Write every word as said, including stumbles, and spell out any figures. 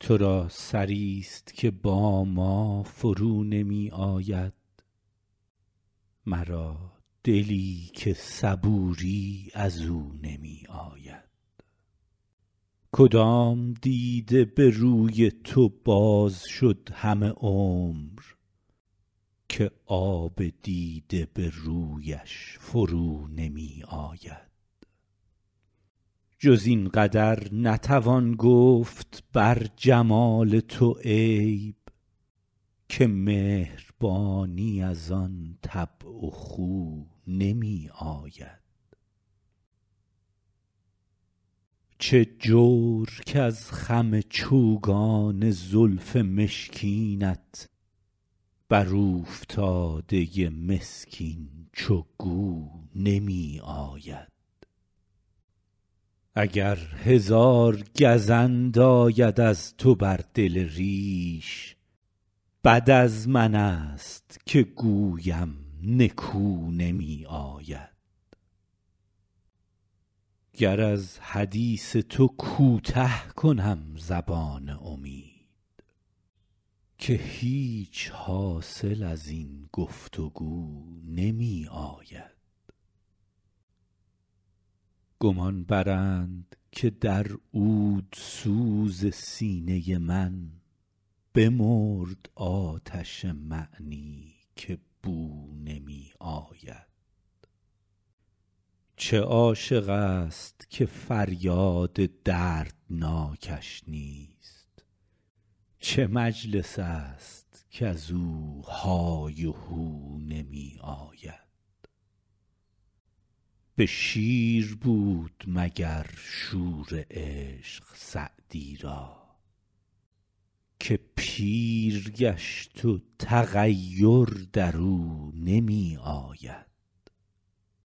تو را سریست که با ما فرو نمی آید، مرا دلی که صبوری از او نمی آید. کدام دیده به روی تو باز شد همه عمر، که آب دیده به رویش فرو نمی آید. جز این قدر نتوان گفت بر جمال تو عیب، که مهربانی از آن طبع و خو نمی آید. چه جور کز خم چوگان زلف مشکینت، بر اوفتاده مسکین چو گو نمی آید. اگر هزار گزند آید از تو بر دل ریش، بد از من است که گویم نکو نمی آید. گر از حدیث تو کوته کنم زبان امید، که هیچ حاصل از این گفت و گو نمی آید. گمان برند که در عود سوز سینه من، بمرد آتش معنی که بو نمی آید. چه عاشق است که فریاد دردناکش نیست، چه مجلس است کز او های و هو نمی آید. به شیر بود مگر شور عشق سعدی را، که پیر گشت و تغیر در او نمی آید.